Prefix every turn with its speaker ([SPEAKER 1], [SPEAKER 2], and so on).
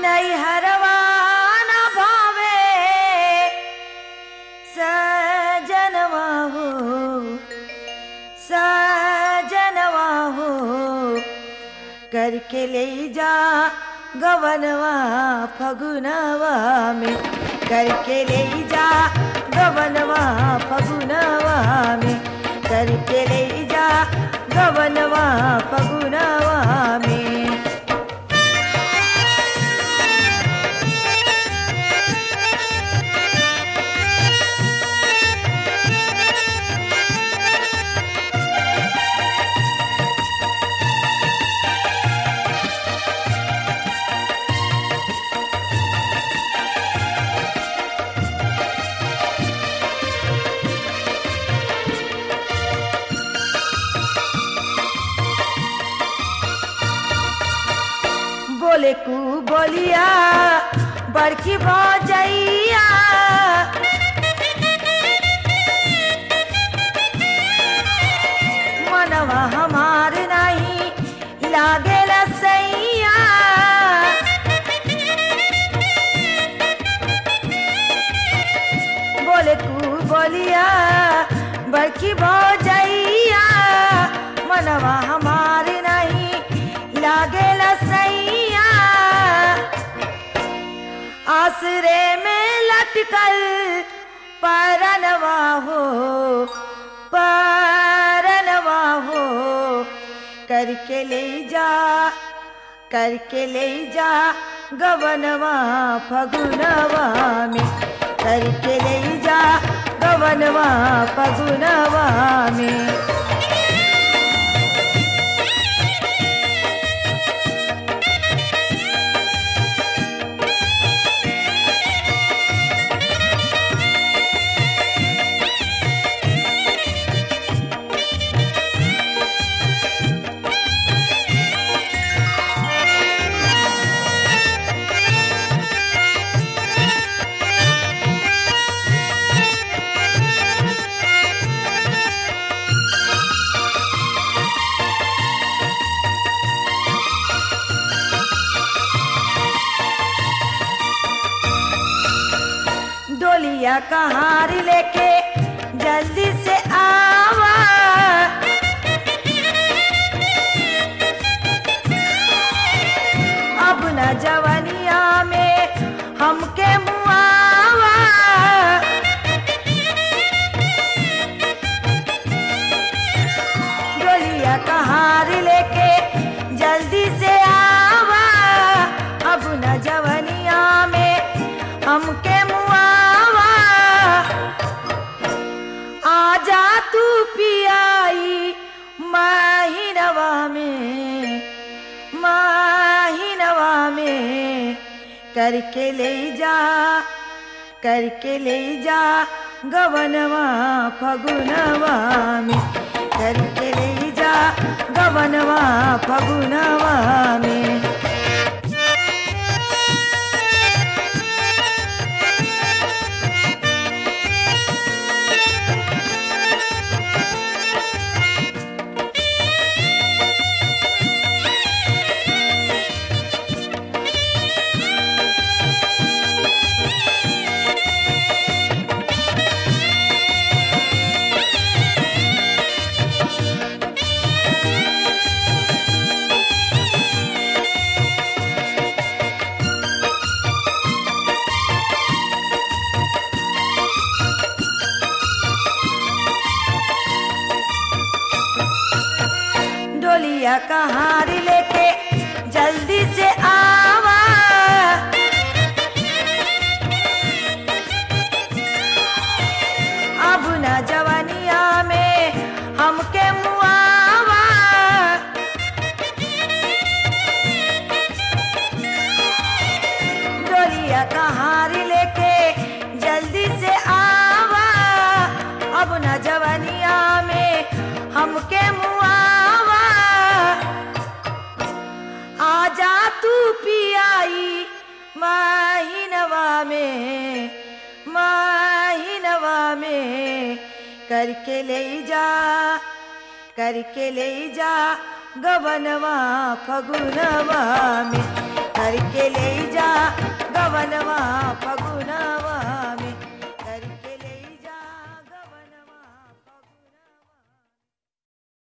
[SPEAKER 1] नैहरवा न भावे सजनवा हो, सजनवा हो, करके ले जा गवनवा फगुनवा में, करके ले जा गवनवा फगुनवा में, करके ले जा गवनवा फगुनवा में। बोले कू बोलिया बड़की भौजैया, मनवा हमार नहीं लागेला सैया, बोले कू बोलिया बड़की भौजैया, मनवा हमार नहीं लागेला सैया, आसरे में लटकल परनवा हो, परनवा हो, करके ले जा, करके ले जा गवनवा फगुनवा में, करके ले जा गवनवा फगुनवा में। डोलिया कहार लेके जल्दी से आवा, अब न जवनिया में हमके मुआवा, डोलिया कहार लेके जल्दी से आवा, अब न जवनिया में हमके मुआवा, आजा तू पियाई माहिनवा में, माहिनवा में, करके ले जा, करके ले जा गवनवा फगुनवा में, करके ले जा गवनवा फगुनवा में। डोलिया कहार लेके जल्दी से आवा, अब न जवनिया में हमके मुआवा, डोलिया कहार लेके जल्दी से आवा, अब न जवनिया में हमके मुआवा, आजा तू पियाई माहिनवा में, माहिनवा में, करके ले जा, करके ले जा गवनवा फगुनवा में,